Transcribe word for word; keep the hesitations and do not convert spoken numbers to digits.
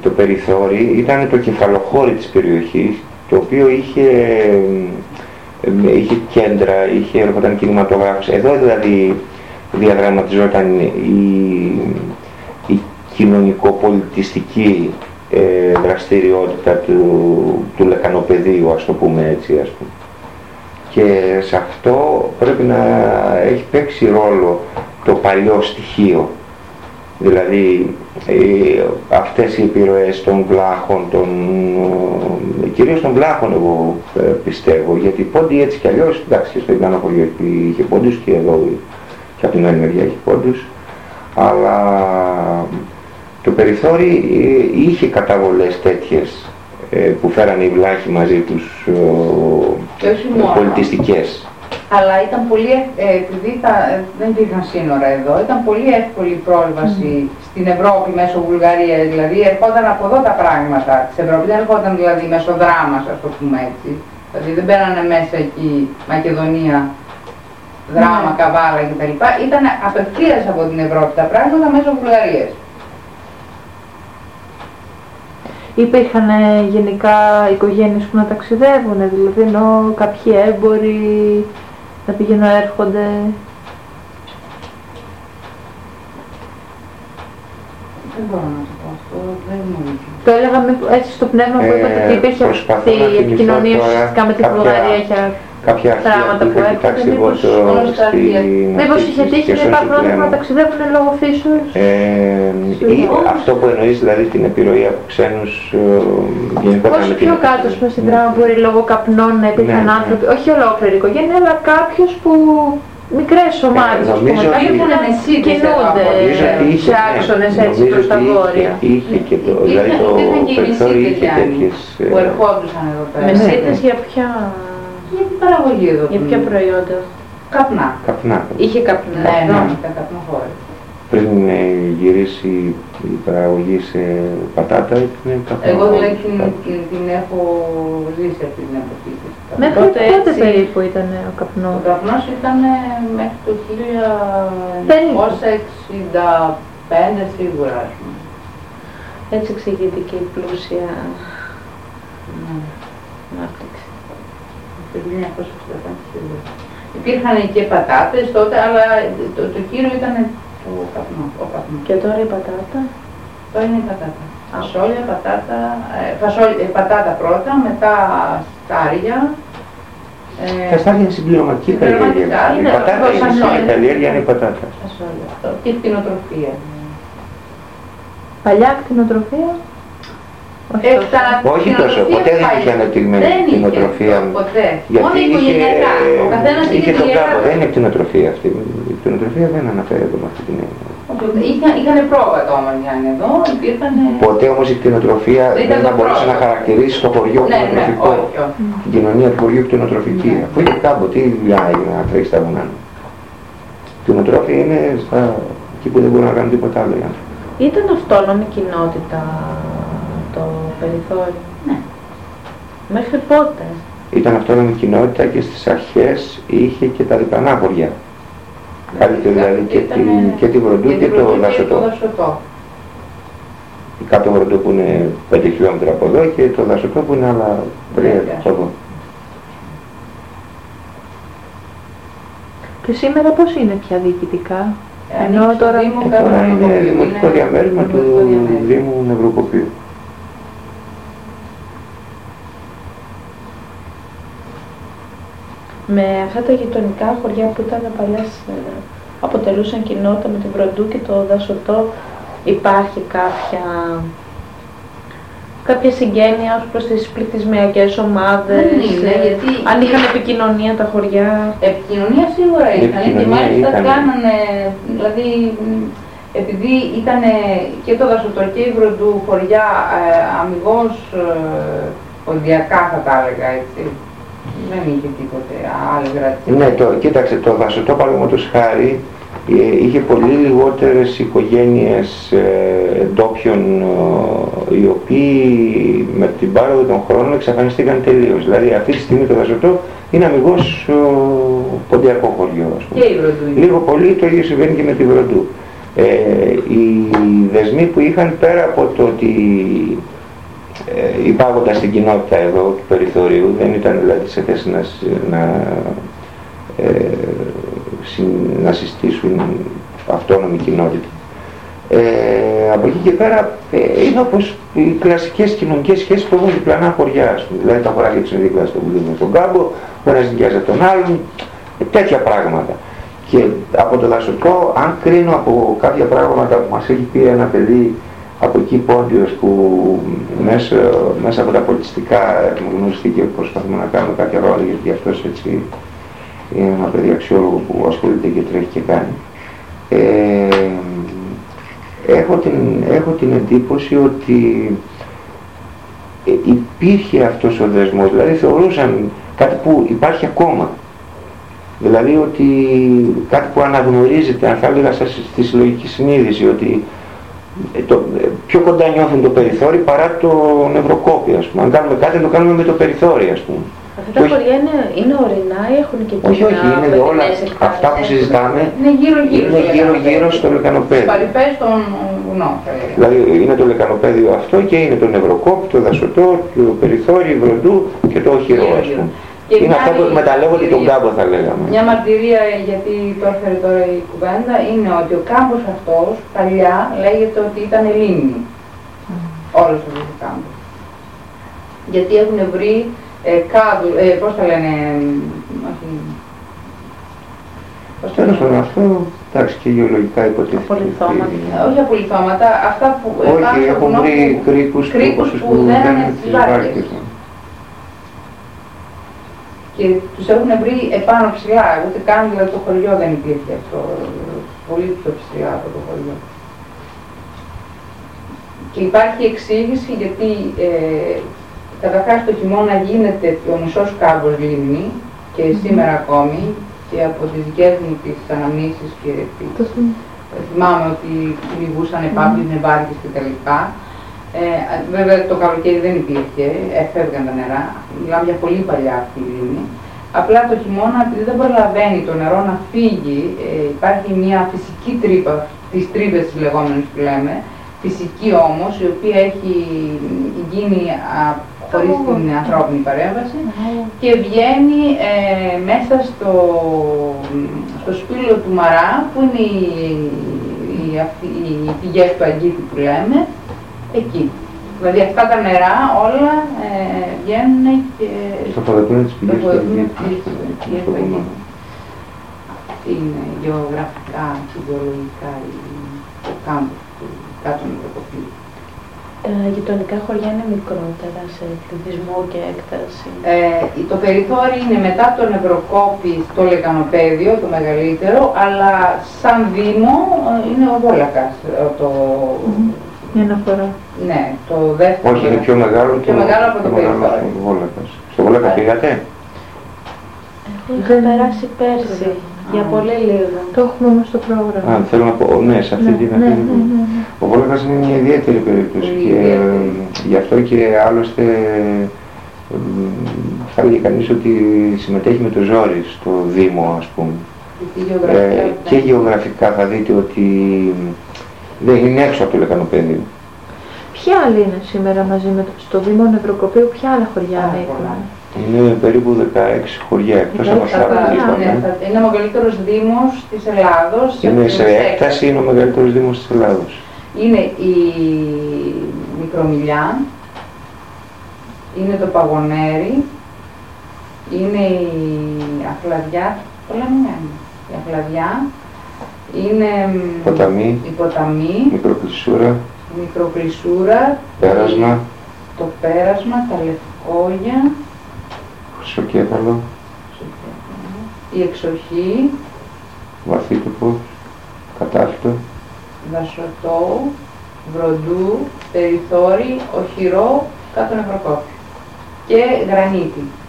το Περιθώρι ήταν το κεφαλοχώρι της περιοχής, το οποίο είχε, είχε κέντρα, είχε έρχονταν κινηματογράφος. Εδώ δηλαδή διαδραματιζόταν η, η κοινωνικοπολιτιστική ε, δραστηριότητα του, του λεκανοπεδίου, ας το πούμε έτσι, ας πούμε. Και σε αυτό πρέπει να έχει παίξει ρόλο το παλιό στοιχείο. Δηλαδή ε, αυτές οι επιρροές των βλάχων, των, ε, κυρίως των βλάχων εγώ ε, πιστεύω, γιατί οι πόντοι έτσι κι αλλιώς, εντάξει, στο Ιγνάνο χωριό είχε πόντους και εδώ και από την άλλη μεριά είχε πόντους, αλλά το Περιθώρι ε, είχε καταβολές τέτοιες ε, που φέρανε οι βλάχοι μαζί τους ε, πολιτιστικές. Αλλά ήταν πολύ, ε, επειδή τα, δεν υπήρχαν σύνορα εδώ, ήταν πολύ εύκολη η πρόσβαση mm. στην Ευρώπη μέσω Βουλγαρίας, δηλαδή ερχόταν από εδώ τα πράγματα της Ευρώπης, δεν ερχόταν δηλαδή μέσω δράμας, ας το πούμε έτσι. Δηλαδή δεν μπαίνανε μέσα εκεί Μακεδονία, δράμα, mm. Καβάλα κτλ. Ήταν απευθείας από την Ευρώπη τα πράγματα μέσω Βουλγαρίας. Υπήρχαν γενικά οικογένειες που να ταξιδεύουν, δηλαδή ενώ κάποιοι έμποροι να πηγαίνουν έρχονται. Δεν μπορώ να το πω αυτό, δεν μου είπε. Το έλεγα έτσι στο πνεύμα που είπατε ότι υπήρχε αυτή η επικοινωνία ουσιαστικά με τη Βουλγαρία και πράγματα που έρχονται. Μήπως είχε τύχει να υπάρχουν άνθρωποι που να ταξιδεύουν λόγω φύσεως. Αυτό που εννοείς δηλαδή την επιρροή από ξένους γενικότερα. Όσο πιο κάτω στην δράμα μπορεί λόγω καπνών να υπήρχαν άνθρωποι, όχι ολόκληρη οικογένεια, αλλά κάποιος που μικρές ομάδες που κινούνται σε άξονες έτσι προς τα βόρεια. Είχε και το, δηλαδή το Περιθώρι είχε τέτοιες που ερχόντουσαν εδώ πέρα. Μεσίτες για ποια... Για την παραγωγή εδώ. Για ποια προϊόντα. Καπνά. Καπνά. Είχε καπνά. Ναι, ναι, ήταν καπνοχώρες. Πριν γυρίσει η παραγωγή σε πατάτα, ήταν καπνό. Εγώ δηλαδή την, την, την έχω ζήσει αυτή την εποχή. Μέχρι πότε περίπου ήταν ο καπνός? Ο καπνός ήταν μέχρι το χίλια εννιακόσια εξήντα πέντε σίγουρα, ας πούμε. Έτσι εξηγείται και η πλούσια ανάπτυξη. Το χίλια εννιακόσια εξήντα πέντε σίγουρα. Υπήρχαν και πατάτες τότε, αλλά το, το κύριο ήταν ο καπνός. Ο καπνός. Και τώρα η πατάτα? Τώρα είναι η πατάτα. Φασόλια, πατάτα, ε, φασόλια, ε, πατάτα πρώτα, μετά στάρια. Ε, τα στάρια είναι συμπληρωματική καλλιέργεια. Η πατάτα είναι η καλλιέργεια, είναι η πατάτα. Φασόλια, αυτό. Και η κτηνοτροφία. Παλιά κτηνοτροφία? Όχι, όχι τόσο, ποτέ δεν είχε αναπτυγμένη κτηνοτροφία. Ποτέ. Μόνο οικογενειακά. Ο καθένας είχε τον κάπο, δεν είναι κτηνοτροφία αυτή. Η κτηνοτροφία δεν αναφέρεται με αυτή την έννοια. Είχαν πρόβατα όμως για να εδώ, υπήρχαν... Ποτέ όμως η κτηνοτροφία δεν θα μπορούσε να χαρακτηρίσει το χωριό κτηνοτροφικό. Την κοινωνία του χωριού κτηνοτροφική. Αφού είχε κάμπο, τι δουλειά έγινε να τρέχει στα βουνά. Κτηνοτρόφια είναι εκεί που δεν μπορούν να κάνουν τίποτα άλλο. Ήταν αυτόνομη κοινότητα το Περιθώρι? Ναι. Μέχρι πότε? Ήταν αυτόνομη κοινότητα και στις αρχές είχε και τα διπλανά χωριά. Κάλυπτε δηλαδή και, τη, και τη Βροντού και, και το Δασωτό. Η κάτω Βροντού που είναι πέντε χιλιόμετρα από εδώ και το Δασωτό που είναι άλλα τρία από εδώ. Και σήμερα πώς είναι πια διοικητικά? Ε, Ενώ τώρα, ε, τώρα είναι δημοτικό διαμέρισμα του Δήμου Νευροκοπίου. Με αυτά τα γειτονικά χωριά που ήταν παλιάς, αποτελούσαν κοινότητα με την Βροντού και το Δασωτό, υπάρχει κάποια, κάποια συγγένεια ως προς τις πληθυσμιακές ομάδες? Δεν είναι, γιατί... Αν είχαν επικοινωνία τα χωριά? Επικοινωνία σίγουρα είχαν, και μάλιστα κάνανε, δηλαδή επειδή ήταν και το Δασωτό και η Βροντού χωριά ε, αμιγώς ε, οδιακά θα τα έλεγα έτσι. Δεν είχε τίποτε άλλη γραφή. Ναι, το, κοίταξε, το Δασωτό παραδείγματος χάρη ε, είχε πολύ λιγότερες οικογένειες ε, ντόπιων ε, οι οποίοι με την πάροδο των χρόνων εξαφανιστήκαν τελείως. Δηλαδή αυτή τη στιγμή το Δασωτό είναι αμιγώς ε, ποντιακό χωριό, ας πούμε. Και η Βροντού. Λίγο πολύ το ίδιο συμβαίνει και με τη Βροντού. Ε, οι δεσμοί που είχαν πέρα από το ότι ε, υπάγονταν στην κοινότητα εδώ του περιθωρίου, δεν ήταν δηλαδή σε θέση να, να, ε, να συστήσουν αυτόνομη κοινότητα. Ε, από εκεί και πέρα ε, είναι όπως οι κλασικές κοινωνικές σχέσεις που έχουν διπλανά χωριά, ας πούμε. Δηλαδή τα χωράκια τους είναι δίπλα στον με τον κάμπο, ο ένας νοικιάζει τον άλλον, ε, τέτοια πράγματα. Και από το δασωτό, αν κρίνω από κάποια πράγματα που μας έχει πει ένα παιδί από εκεί Πόντιος που μέσα, μέσα από τα πολιτιστικά έχουμε γνωριστεί και προσπαθούμε να κάνουμε κάποια ρόλο, γιατί αυτός έτσι είναι ένα παιδί αξιόλογο που ασχολείται και τρέχει και κάνει. Ε, έχω, την, έχω την εντύπωση ότι υπήρχε αυτός ο δεσμός, δηλαδή θεωρούσαν κάτι που υπάρχει ακόμα. Δηλαδή ότι κάτι που αναγνωρίζεται, αν θα έλεγα στη συλλογική συνείδηση, ότι το, πιο κοντά νιώθουν το περιθώριο παρά το νευροκόπιο, ας πούμε. Αν κάνουμε κάτι, το κάνουμε με το περιθώριο, ας πούμε. Αυτά τα χωριά είναι, είναι ορεινά ή έχουν και κοινά? Όχι, όχι, είναι όλα αυτά που συζητάμε, είναι γύρω-γύρω, είναι γύρω-γύρω στο λεκανοπέδιο. Παρυπές των βουνών, θα λέγαμε. Δηλαδή είναι το λεκανοπέδιο αυτό και είναι το νευροκόπιο, το δασωτό, το περιθώριο, η βροντού και το οχυρό, ας πούμε. Και είναι αυτά που εκμεταλλεύονται τον κάμπο, θα λέγαμε. Μια μαρτυρία, γιατί το έφερε τώρα η κουβέντα, είναι ότι ο κάμπος αυτός παλιά λέγεται ότι ήταν λίμνη. Mm. Όλος αυτός ο κάμπος. Γιατί έχουν βρει ε, κάδου, ε, πώς τα λένε, όχι... Τέλος πάντων, αυτό, εντάξει, και γεωλογικά υποτίθεται. Απολυθώματα. Όχι απολυθώματα, αυτά που... Όχι, έχουν βρει κρίκους, κρίκους που, που δεν είναι στις βάρκες. Και τους έχουν βρει επάνω ψηλά, ούτε καν δηλαδή το χωριό δεν υπήρχε αυτό, πολύ πιο ψηλά από το χωριό. Και υπάρχει εξήγηση γιατί ε, καταρχάς το χειμώνα γίνεται ο μισός κάμπος λίμνη και mm-hmm. σήμερα ακόμη και από τις δικές μου τις αναμνήσεις και τις, θυμάμαι ότι κυνηγούσαν επάπλυνε βάρκες κτλ. Ε, βέβαια το καλοκαίρι δεν υπήρχε, έφευγαν τα νερά, μιλάμε για πολύ παλιά αυτή η λίμνη. Απλά το χειμώνα, επειδή δεν προλαβαίνει το νερό να φύγει, ε, υπάρχει μια φυσική τρύπα, τις τρύπες τις λεγόμενες που λέμε, φυσική όμως, η οποία έχει γίνει α, χωρίς την ανθρώπινη παρέμβαση και βγαίνει ε, μέσα στο, στο σπήλο του Μαρά, που είναι οι, οι, οι, οι πηγές του Αγκίτη που λέμε, εκεί. Δηλαδή αυτά τα νερά όλα ε, βγαίνουν και... Στο Ποδοπίνο της πηγής του Αγκίτη. Αυτή είναι γεωγραφικά και γεωλογικά το κάμπος του κάτω νεκροκοπίου. Τα γειτονικά χωριά είναι μικρότερα σε πληθυσμό και έκταση. Ε, το περιθώριο είναι μετά το Νευροκόπι στο Λεκανοπέδιο, το μεγαλύτερο, αλλά σαν δήμο είναι ο Βόλακας. Το... Mm-hmm. Για να φορά. Ναι, το δεύτερο. Όχι, είναι πιο μεγάλο, πιο το... μεγάλο από το, το περιθώριο. Βόλακας. Στο Βόλακα πήγατε? Εγώ είχα περάσει πέρσι. Για πολύ λίγο. Το έχουμε όμως στο πρόγραμμα. Α, θέλω να πω, ναι, σε αυτή ναι, την ναι, ναι, ναι, ναι. Ο Βόλακας είναι μια ιδιαίτερη περίπτωση και ιδιαίτερη. Γι' αυτό και άλλωστε θα έλεγε κανείς ότι συμμετέχει με το ζόρι στο Δήμο, ας πούμε. Και γεωγραφικά, ε, και γεωγραφικά θα δείτε ότι δεν είναι έξω από το Λεκανοπέδιο. Ποια άλλοι είναι σήμερα μαζί με το στο Δήμο Νευροκοπίου, ποια άλλα χωριά έχουν? Είναι περίπου δεκαέξι χωριά, εκτός από αυτά που είπαμε. Είναι ο μεγαλύτερος δήμος της Ελλάδος. Είναι σε έκταση, είναι ο μεγαλύτερος δήμος της Ελλάδος. Είναι η Μικρομιλιά, είναι το Παγωνέρι, είναι η Αχλαδιά, το λέμε η Αχλαδιά, είναι Ποταμή, η Ποταμή, Μικροκλεισούρα, Μικροκλεισούρα, Πέρασμα, το Πέρασμα, τα Λευκόγια, Χρυσοκέφαλο, η Εξοχή, Βαθύτοπο, Κατάφυτο, Δασωτό, Βροντού, Περιθώρι, Οχυρό, κάτω Νευροκόπιο και Γρανίτη.